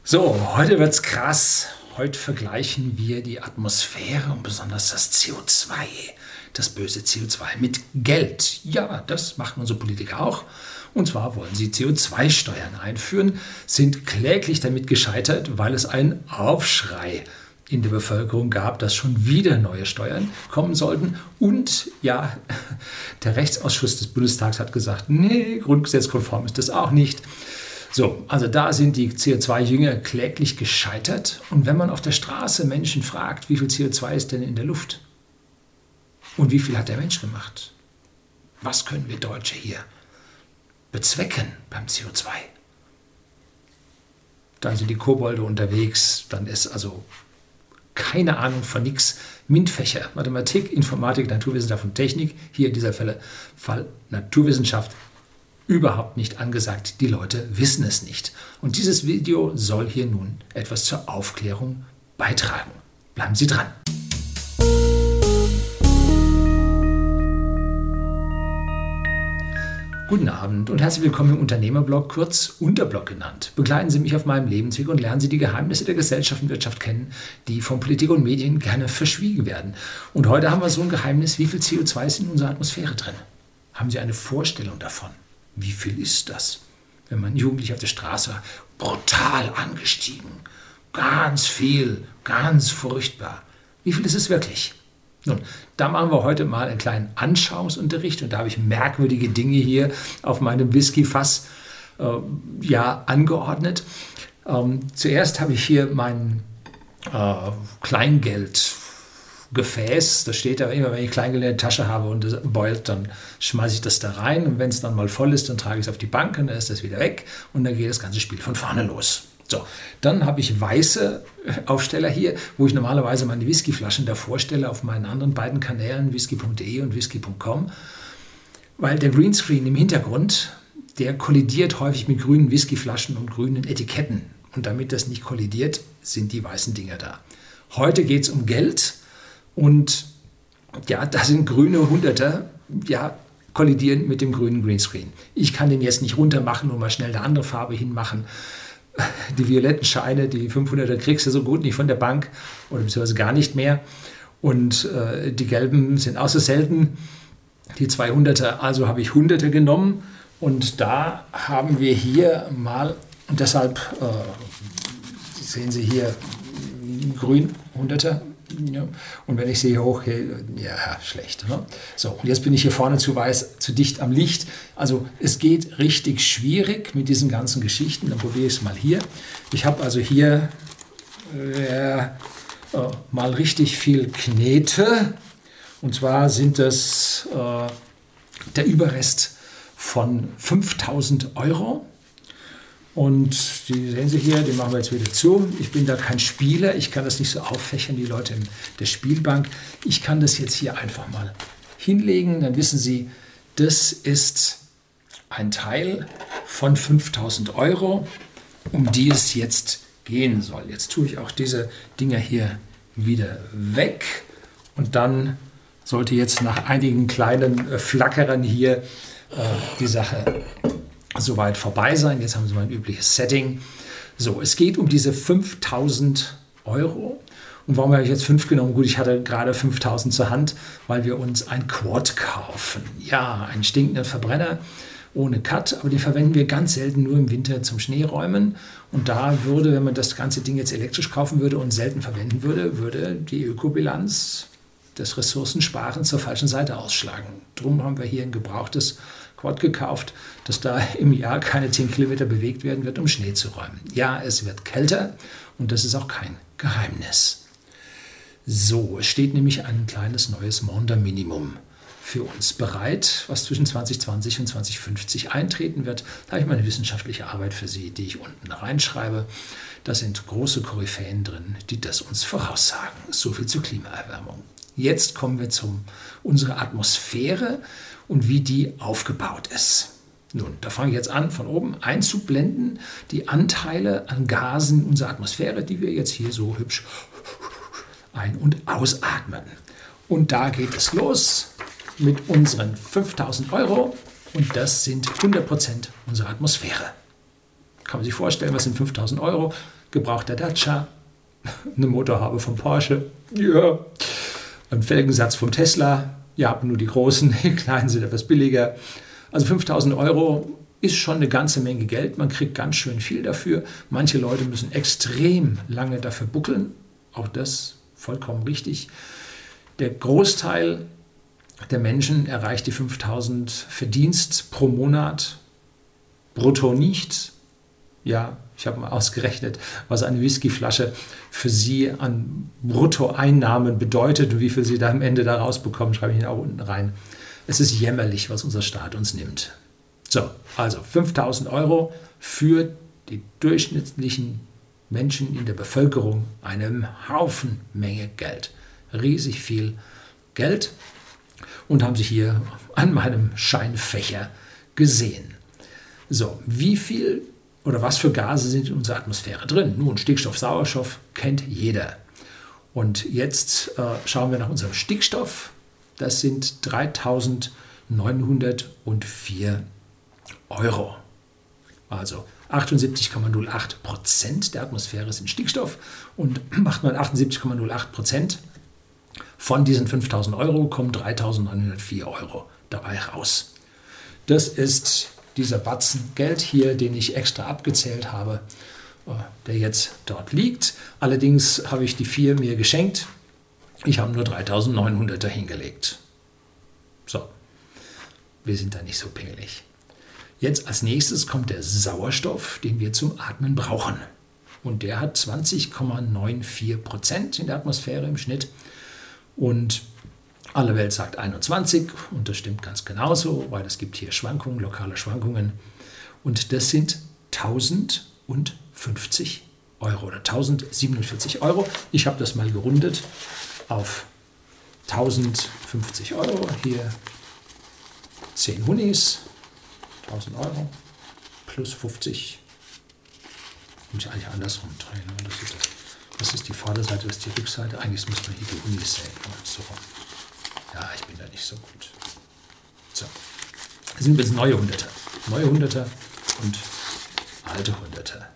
So, heute wird's krass. Heute vergleichen wir die Atmosphäre und besonders das CO2, das böse CO2 mit Geld. Ja, das machen unsere Politiker auch. Und zwar wollen sie CO2-Steuern einführen, sind kläglich damit gescheitert, weil es einen Aufschrei in der Bevölkerung gab, dass schon wieder neue Steuern kommen sollten. Und ja, der Rechtsausschuss des Bundestags hat gesagt, nee, grundgesetzkonform ist das auch nicht. So, also da sind die CO2-Jünger kläglich gescheitert. Und wenn man auf der Straße Menschen fragt, wie viel CO2 ist denn in der Luft? Und wie viel hat der Mensch gemacht? Was können wir Deutsche hier bezwecken beim CO2? Dann sind die Kobolde unterwegs, dann ist also keine Ahnung von nichts. MINT-Fächer, Mathematik, Informatik, Naturwissenschaft und Technik, hier in dieser Fall Naturwissenschaft, überhaupt nicht angesagt. Die Leute wissen es nicht. Und dieses Video soll hier nun etwas zur Aufklärung beitragen. Bleiben Sie dran. Guten Abend und herzlich willkommen im Unternehmerblog, kurz Unterblog genannt. Begleiten Sie mich auf meinem Lebensweg und lernen Sie die Geheimnisse der Gesellschaft und Wirtschaft kennen, die von Politik und Medien gerne verschwiegen werden. Und heute haben wir so ein Geheimnis, wie viel CO2 ist in unserer Atmosphäre drin? Haben Sie eine Vorstellung davon? Wie viel ist das? Wenn man Jugendliche auf der Straße brutal angestiegen, ganz viel, ganz furchtbar. Wie viel ist es wirklich? Nun, da machen wir heute mal einen kleinen Anschauungsunterricht und da habe ich merkwürdige Dinge hier auf meinem Whiskyfass angeordnet. Zuerst habe ich hier mein Kleingeld-Gefäß, da steht da immer, wenn ich Kleingeld in der Tasche habe und das beult, dann schmeiße ich das da rein und wenn es dann mal voll ist, dann trage ich es auf die Bank und dann ist das wieder weg und dann geht das ganze Spiel von vorne los. So, dann habe ich weiße Aufsteller hier, wo ich normalerweise meine Whiskyflaschen davor stelle auf meinen anderen beiden Kanälen, whisky.de und whisky.com, weil der Greenscreen im Hintergrund, der kollidiert häufig mit grünen Whiskyflaschen und grünen Etiketten und damit das nicht kollidiert, sind die weißen Dinger da. Heute geht es um Geld. Und ja, da sind grüne Hunderter, kollidieren mit dem grünen Greenscreen. Ich kann den jetzt nicht runter machen und mal schnell eine andere Farbe hinmachen. Die violetten Scheine, die 500er kriegst du so gut nicht von der Bank oder beziehungsweise gar nicht mehr. Und die gelben sind auch so selten, die 200er. Also habe ich Hunderter genommen und da haben wir hier mal, und deshalb sehen Sie hier grün Hunderter. Ja. Und wenn ich sie hier hochgehe, ja, schlecht. Ne? So, und jetzt bin ich hier vorne zu weiß, zu dicht am Licht. Also es geht richtig schwierig mit diesen ganzen Geschichten. Dann probiere ich es mal hier. Ich habe also hier mal richtig viel Knete. Und zwar sind das der Überrest von 5.000 Euro. Und die sehen Sie hier, den machen wir jetzt wieder zu. Ich bin da kein Spieler, ich kann das nicht so auffächern, die Leute in der Spielbank. Ich kann das jetzt hier einfach mal hinlegen, dann wissen Sie, das ist ein Teil von 5.000 Euro, um die es jetzt gehen soll. Jetzt tue ich auch diese Dinger hier wieder weg und dann sollte jetzt nach einigen kleinen Flackerern hier die Sache soweit vorbei sein. Jetzt haben Sie mein übliches Setting. So, es geht um diese 5.000 Euro. Und warum habe ich jetzt 5 genommen? Gut, ich hatte gerade 5.000 zur Hand, weil wir uns ein Quad kaufen. Ja, einen stinkenden Verbrenner ohne Cut, aber den verwenden wir ganz selten nur im Winter zum Schneeräumen. Und da würde, wenn man das ganze Ding jetzt elektrisch kaufen würde und selten verwenden würde, würde die Ökobilanz des Ressourcensparens zur falschen Seite ausschlagen. Drum haben wir hier ein gebrauchtes Quad gekauft, dass da im Jahr keine 10 Kilometer bewegt werden wird, um Schnee zu räumen. Ja, es wird kälter und das ist auch kein Geheimnis. So, es steht nämlich ein kleines neues Maunder-Minimum für uns bereit, was zwischen 2020 und 2050 eintreten wird. Da habe ich meine wissenschaftliche Arbeit für Sie, die ich unten reinschreibe. Da sind große Koryphäen drin, die das uns voraussagen. So viel zur Klimaerwärmung. Jetzt kommen wir zu unserer Atmosphäre und wie die aufgebaut ist. Nun, da fange ich jetzt an, von oben einzublenden, die Anteile an Gasen in unserer Atmosphäre, die wir jetzt hier so hübsch ein- und ausatmen. Und da geht es los mit unseren 5.000 Euro und das sind 100% unserer Atmosphäre. Kann man sich vorstellen, was sind 5.000 Euro? gebrauchter Dacia, eine Motorhaube vom Porsche, ja, ein Felgensatz vom Tesla, ja, aber nur die großen, die kleinen sind etwas billiger. Also 5.000 Euro ist schon eine ganze Menge Geld, man kriegt ganz schön viel dafür. Manche Leute müssen extrem lange dafür buckeln, auch das vollkommen richtig. Der Großteil der Menschen erreicht die 5.000 Verdienst pro Monat brutto nicht. Ja, ich habe mal ausgerechnet, was eine Whiskyflasche für Sie an Bruttoeinnahmen bedeutet und wie viel Sie da am Ende da rausbekommen, schreibe ich Ihnen auch unten rein. Es ist jämmerlich, was unser Staat uns nimmt. So, also 5.000 Euro für die durchschnittlichen Menschen in der Bevölkerung, eine Haufen Menge Geld. Riesig viel Geld und haben sich hier an meinem Scheinfächer gesehen. So, wie viel oder was für Gase sind in unserer Atmosphäre drin? Nun, Stickstoff, Sauerstoff kennt jeder. Und jetzt schauen wir nach unserem Stickstoff. Das sind 3.904 Euro. Also 78,08% der Atmosphäre sind Stickstoff und macht man 78,08% von diesen 5.000 Euro kommen 3.904 Euro dabei raus. Das ist dieser Batzen Geld hier, den ich extra abgezählt habe, der jetzt dort liegt. Allerdings habe ich die 4 mir geschenkt. Ich habe nur 3.900 dahingelegt. So, wir sind da nicht so pingelig. Jetzt als nächstes kommt der Sauerstoff, den wir zum Atmen brauchen. Und der hat 20,94% in der Atmosphäre im Schnitt. Und alle Welt sagt 21 und das stimmt ganz genauso, weil es gibt hier Schwankungen, lokale Schwankungen. Und das sind 1.050 Euro oder 1.047 Euro. Ich habe das mal gerundet auf 1.050 Euro. Hier 10 Hunis, 1.000 Euro plus 50. Muss ich eigentlich andersrum drehen. Das ist die Vorderseite, das ist die Rückseite. Eigentlich muss man hier die Hunis sehen. So. Ja, ich bin da nicht so gut. So, das sind jetzt neue Hunderter. Neue Hunderter und alte Hunderter.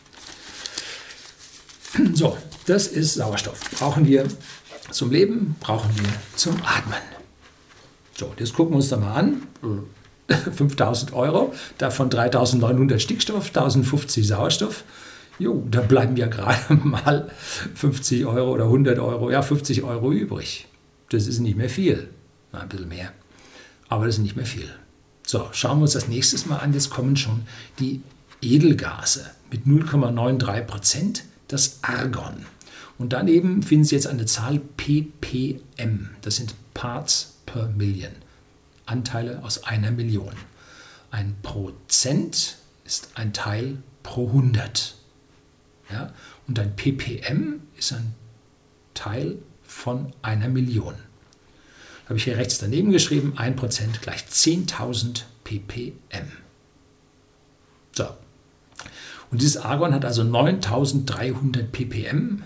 So, das ist Sauerstoff. Brauchen wir zum Leben, brauchen wir zum Atmen. So, jetzt gucken wir uns da mal an. 5.000 Euro, davon 3.900 Stickstoff, 1.050 Sauerstoff. Jo, da bleiben ja gerade mal 50 Euro oder 100 Euro, ja 50 Euro übrig. Das ist nicht mehr viel. Na, ein bisschen mehr. Aber das ist nicht mehr viel. So, schauen wir uns das nächstes Mal an. Jetzt kommen schon die Edelgase mit 0,93%, das Argon. Und daneben finden Sie jetzt eine Zahl ppm. Das sind Parts per Million. Anteile aus einer Million. Ein Prozent ist ein Teil pro 100. Ja? Und ein ppm ist ein Teil von einer Million. Habe ich hier rechts daneben geschrieben, 1% gleich 10.000 ppm. So. Und dieses Argon hat also 9.300 ppm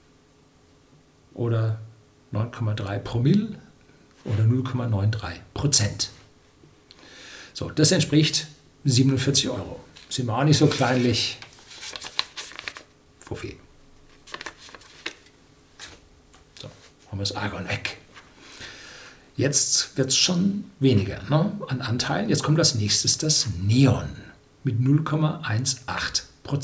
oder 9,3 Promille oder 0,93%. So, das entspricht 47 Euro. Sind wir auch nicht so kleinlich. Fuffi. So, haben wir das Argon weg. Jetzt wird es schon weniger, ne, an Anteilen. Jetzt kommt als nächstes das Neon mit 0,18%.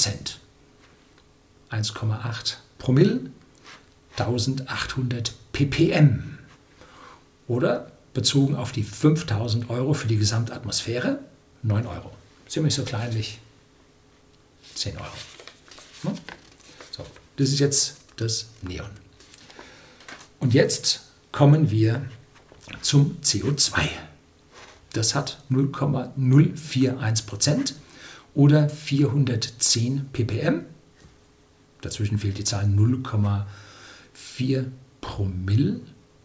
1,8 Promille, 1.800 ppm. Oder bezogen auf die 5.000 Euro für die Gesamtatmosphäre, 9 Euro. Ziemlich so kleinlich, 10 Euro. Ne? So, das ist jetzt das Neon. Und jetzt kommen wir zum CO2. Das hat 0,041% oder 410 ppm. Dazwischen fehlt die Zahl 0,4 Promille.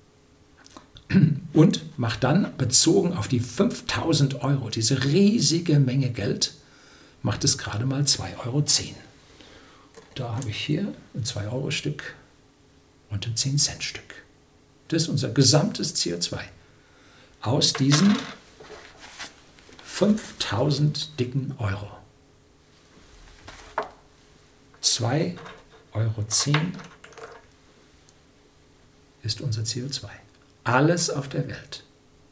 Und macht dann, bezogen auf die 5.000 Euro, diese riesige Menge Geld, macht es gerade mal 2,10 Euro. Da habe ich hier ein 2-Euro-Stück und ein 10-Cent-Stück. Das ist unser gesamtes CO2 aus diesen 5.000 dicken Euro. 2,10 € ist unser CO2. Alles auf der Welt.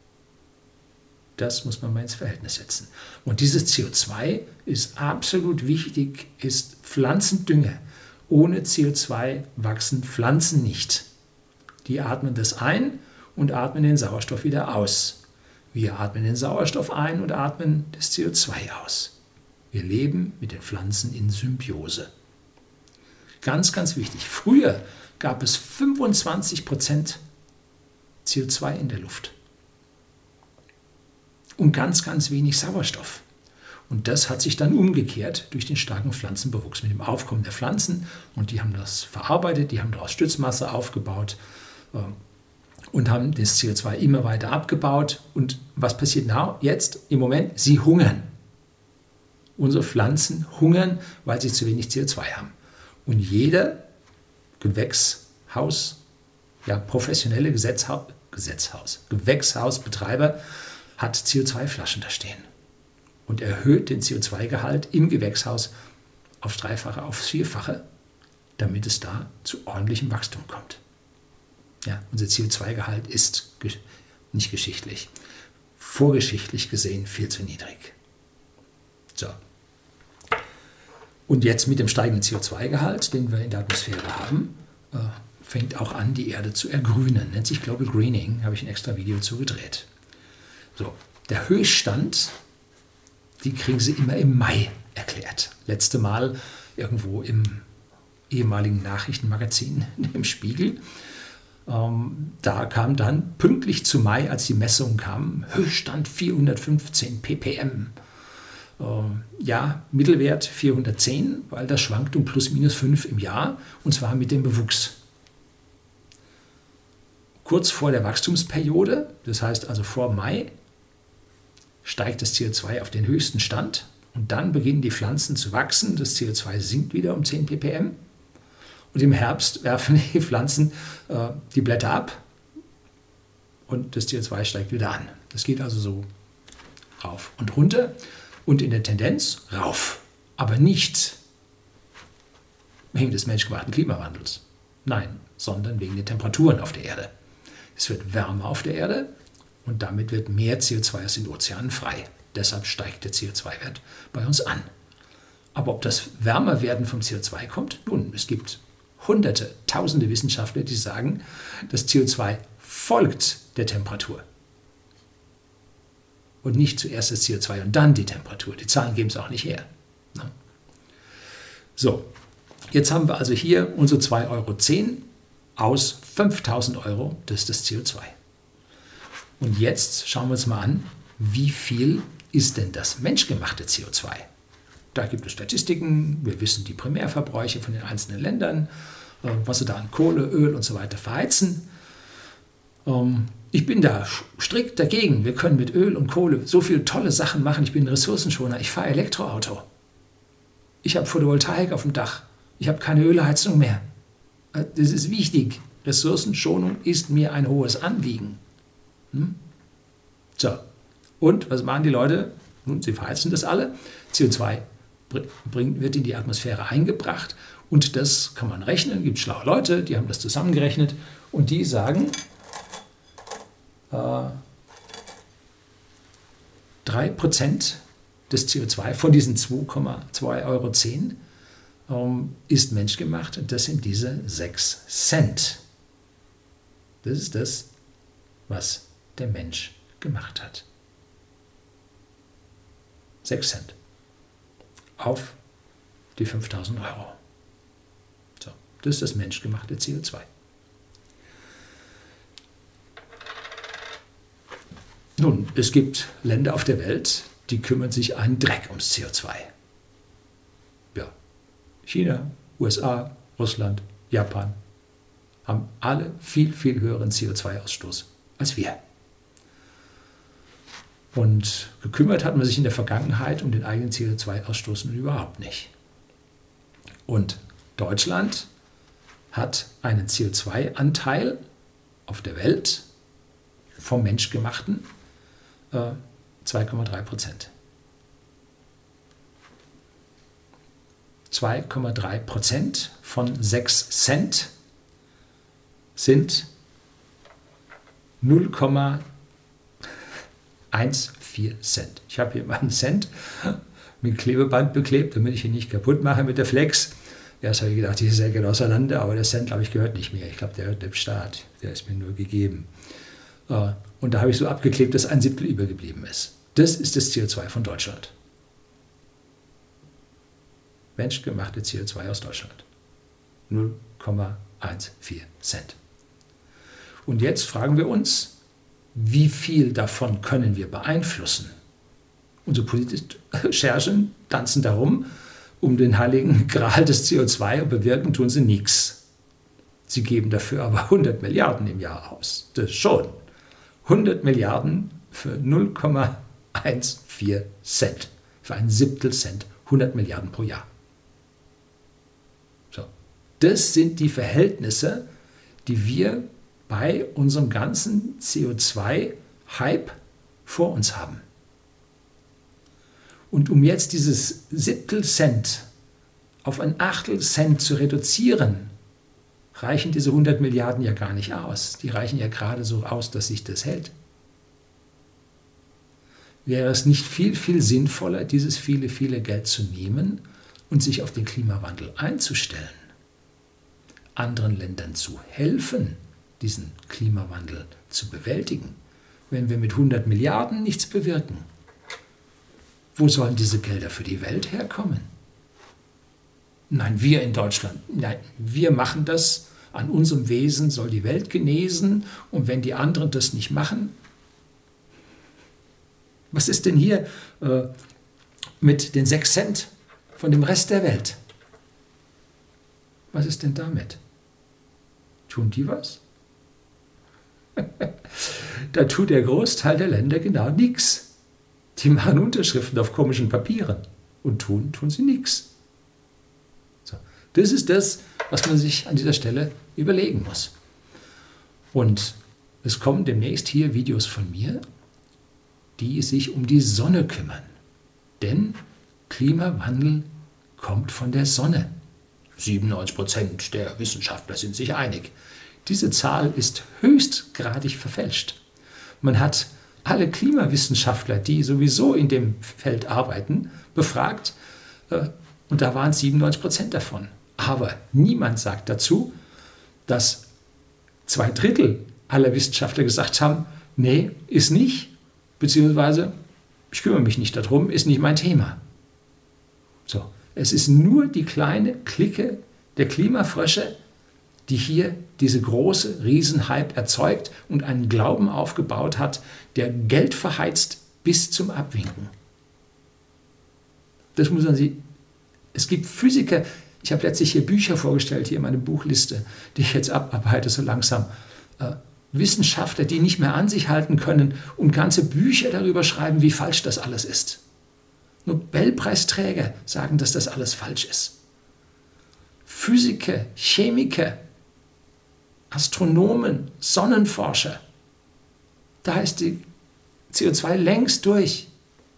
Das muss man mal ins Verhältnis setzen. Und dieses CO2 ist absolut wichtig, ist Pflanzendünger. Ohne CO2 wachsen Pflanzen nicht. Die atmen das ein und atmen den Sauerstoff wieder aus. Wir atmen den Sauerstoff ein und atmen das CO2 aus. Wir leben mit den Pflanzen in Symbiose. Ganz, ganz wichtig. Früher gab es 25% CO2 in der Luft und ganz, ganz wenig Sauerstoff. Und das hat sich dann umgekehrt durch den starken Pflanzenbewuchs mit dem Aufkommen der Pflanzen. Und die haben das verarbeitet, die haben daraus Stützmasse aufgebaut und haben das CO2 immer weiter abgebaut. Und was passiert jetzt im Moment? Sie hungern. Unsere Pflanzen hungern, weil sie zu wenig CO2 haben. Und jeder Gewächshaus, ja, professionelle Gewächshausbetreiber hat CO2-Flaschen da stehen und erhöht den CO2-Gehalt im Gewächshaus aufs Dreifache, aufs Vierfache, damit es da zu ordentlichem Wachstum kommt. Ja, unser CO2-Gehalt ist nicht geschichtlich, vorgeschichtlich gesehen viel zu niedrig. So. Und jetzt mit dem steigenden CO2-Gehalt, den wir in der Atmosphäre haben, fängt auch an, die Erde zu ergrünen. Nennt sich Global Greening, habe ich ein extra Video zu gedreht. So, der Höchststand, die kriegen sie immer im Mai erklärt. Letzte Mal irgendwo im ehemaligen Nachrichtenmagazin, im Spiegel. Da kam dann pünktlich zu Mai, als die Messungen kamen, Höchststand 415 ppm. Ja, Mittelwert 410, weil das schwankt um plus minus 5 im Jahr, und zwar mit dem Bewuchs. Kurz vor der Wachstumsperiode, das heißt also vor Mai, steigt das CO2 auf den höchsten Stand und dann beginnen die Pflanzen zu wachsen. Das CO2 sinkt wieder um 10 ppm und im Herbst werfen die Pflanzen die Blätter ab und das CO2 steigt wieder an. Das geht also so rauf und runter und in der Tendenz rauf, aber nicht wegen des menschgemachten Klimawandels. Nein, sondern wegen der Temperaturen auf der Erde. Es wird wärmer auf der Erde und damit wird mehr CO2 aus den Ozeanen frei. Deshalb steigt der CO2-Wert bei uns an. Aber ob das Wärmerwerden vom CO2 kommt? Nun, es gibt Hunderte, Tausende Wissenschaftler, die sagen, das CO2 folgt der Temperatur. Und nicht zuerst das CO2 und dann die Temperatur. Die Zahlen geben es auch nicht her. So, jetzt haben wir also hier unsere 2,10 € aus 5.000 €, das ist das CO2. Und jetzt schauen wir uns mal an, wie viel ist denn das menschgemachte CO2? Da gibt es Statistiken, wir wissen die Primärverbräuche von den einzelnen Ländern, was sie da an Kohle, Öl und so weiter verheizen. Ich bin da strikt dagegen. Wir können mit Öl und Kohle so viele tolle Sachen machen. Ich bin ein Ressourcenschoner, ich fahre Elektroauto. Ich habe Photovoltaik auf dem Dach. Ich habe keine Ölheizung mehr. Das ist wichtig. Ressourcenschonung ist mir ein hohes Anliegen. So, und was machen die Leute? Nun, sie verheizen das alle. CO2 wird in die Atmosphäre eingebracht und das kann man rechnen. Es gibt schlaue Leute, die haben das zusammengerechnet und die sagen, 3% des CO2 von diesen 2,10 € ist menschgemacht und das sind diese 6 Cent. Das ist das, was der Mensch gemacht hat. 6 Cent auf die 5.000 €. So, das ist das menschgemachte CO2. Nun, es gibt Länder auf der Welt, die kümmern sich einen Dreck ums CO2. Ja, China, USA, Russland, Japan haben alle viel, viel höheren CO2-Ausstoß als wir. Und gekümmert hat man sich in der Vergangenheit um den eigenen CO2-Ausstoß nun überhaupt nicht. Und Deutschland hat einen CO2-Anteil auf der Welt vom menschgemachten 2,3%. 2,3% von 6 Cent sind 0,14 Cent. Ich habe hier mal einen Cent mit Klebeband beklebt, damit ich ihn nicht kaputt mache mit der Flex. Erst habe ich gedacht, die Säcke auseinander, aber der Cent, glaube ich, gehört nicht mehr. Ich glaube, der gehört dem Staat. Der ist mir nur gegeben. Und da habe ich so abgeklebt, dass 1/7 übergeblieben ist. Das ist das CO2 von Deutschland. Menschgemachte CO2 aus Deutschland. 0,14 Cent. Und jetzt fragen wir uns, wie viel davon können wir beeinflussen? Unsere politischen Recherchen tanzen darum, um den heiligen Gral des CO2 und bewirken tun sie nichts. Sie geben dafür aber 100 Milliarden im Jahr aus. Das schon. 100 Milliarden für 0,14 Cent. Für 1/7 Cent. 100 Milliarden pro Jahr. So. Das sind die Verhältnisse, die wir bei unserem ganzen CO2-Hype vor uns haben. Und um jetzt dieses 1/7 Cent auf 1/8 Cent zu reduzieren, reichen diese 100 Milliarden ja gar nicht aus. Die reichen ja gerade so aus, dass sich das hält. Wäre es nicht viel, viel sinnvoller, dieses viele, viele Geld zu nehmen und sich auf den Klimawandel einzustellen, anderen Ländern zu helfen, diesen Klimawandel zu bewältigen, wenn wir mit 100 Milliarden nichts bewirken? Wo sollen diese Gelder für die Welt herkommen? Nein, wir in Deutschland, nein, wir machen das. An unserem Wesen soll die Welt genesen. Und wenn die anderen das nicht machen, was ist denn hier mit den 6 Cent von dem Rest der Welt? Was ist denn damit? Tun die was? Da tut der Großteil der Länder genau nichts. Die machen Unterschriften auf komischen Papieren und tun sie nichts. So, das ist das, was man sich an dieser Stelle überlegen muss. Und es kommen demnächst hier Videos von mir, die sich um die Sonne kümmern. Denn Klimawandel kommt von der Sonne. 97% der Wissenschaftler sind sich einig. Diese Zahl ist höchstgradig verfälscht. Man hat alle Klimawissenschaftler, die sowieso in dem Feld arbeiten, befragt und da waren 97% davon. Aber niemand sagt dazu, dass 2/3 aller Wissenschaftler gesagt haben, nee, ist nicht, beziehungsweise ich kümmere mich nicht darum, ist nicht mein Thema. So, es ist nur die kleine Clique der Klimafrösche, die hier diese große Riesenhype erzeugt und einen Glauben aufgebaut hat, der Geld verheizt bis zum Abwinken. Das muss man sich. Es gibt Physiker, ich habe letztlich hier Bücher vorgestellt, hier in meiner Buchliste, die ich jetzt abarbeite so langsam. Wissenschaftler, die nicht mehr an sich halten können und ganze Bücher darüber schreiben, wie falsch das alles ist. Nobelpreisträger sagen, dass das alles falsch ist. Physiker, Chemiker, Astronomen, Sonnenforscher. Da ist die CO2 längst durch.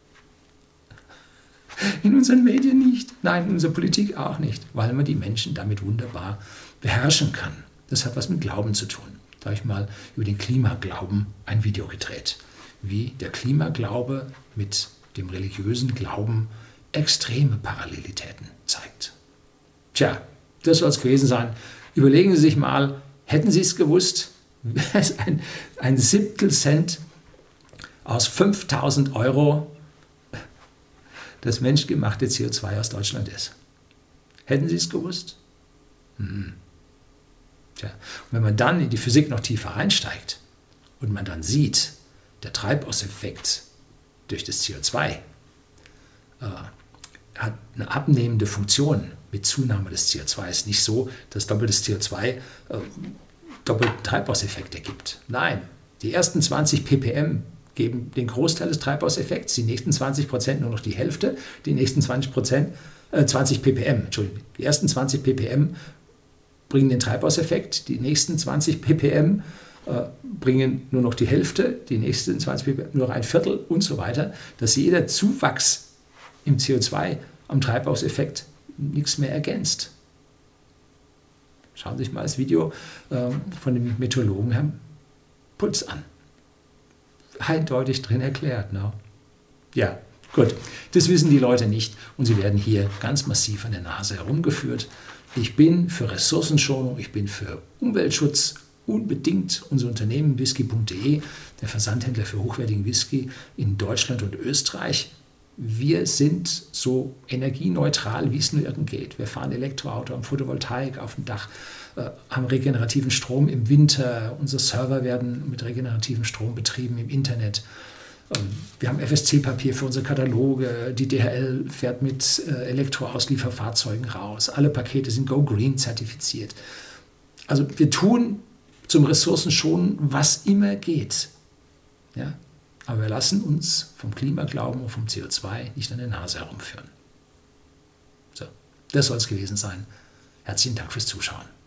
In unseren Medien nicht. Nein, in unserer Politik auch nicht, weil man die Menschen damit wunderbar beherrschen kann. Das hat was mit Glauben zu tun. Da habe ich mal über den Klimaglauben ein Video gedreht, wie der Klimaglaube mit dem religiösen Glauben extreme Parallelitäten zeigt. Tja, das soll es gewesen sein. Überlegen Sie sich mal, hätten Sie es gewusst, was ein 1/7 Cent aus 5.000 Euro das menschgemachte CO2 aus Deutschland ist? Hätten Sie es gewusst? Tja, und wenn man dann in die Physik noch tiefer einsteigt und man dann sieht, der Treibhauseffekt durch das CO2 hat eine abnehmende Funktion mit Zunahme des CO2. Es ist nicht so, dass doppeltes CO2 doppelten Treibhauseffekt ergibt. Nein, die ersten 20 ppm geben den Großteil des Treibhauseffekts, die nächsten 20% nur noch die Hälfte, die nächsten 20 ppm, Entschuldigung, die ersten 20 ppm bringen den Treibhauseffekt, die nächsten 20 ppm bringen nur noch die Hälfte, die nächsten 20 ppm nur noch 1/4 und so weiter, dass jeder Zuwachs im CO2 am Treibhauseffekt nichts mehr ergänzt. Schauen Sie sich mal das Video von dem Meteorologen Herrn Putz an. Eindeutig drin erklärt. Ne? Ja, gut. Das wissen die Leute nicht und sie werden hier ganz massiv an der Nase herumgeführt. Ich bin für Ressourcenschonung, ich bin für Umweltschutz. Unbedingt unser Unternehmen whisky.de, der Versandhändler für hochwertigen Whisky in Deutschland und Österreich. Wir sind so energieneutral, wie es nur irgend geht. Wir fahren Elektroauto, haben Photovoltaik auf dem Dach, haben regenerativen Strom im Winter. Unsere Server werden mit regenerativem Strom betrieben im Internet. Wir haben FSC-Papier für unsere Kataloge. Die DHL fährt mit Elektroauslieferfahrzeugen raus. Alle Pakete sind Go Green zertifiziert. Also wir tun zum Ressourcenschonen, was immer geht. Ja? Aber wir lassen uns vom Klimaglauben und vom CO2 nicht an der Nase herumführen. So, das soll es gewesen sein. Herzlichen Dank fürs Zuschauen.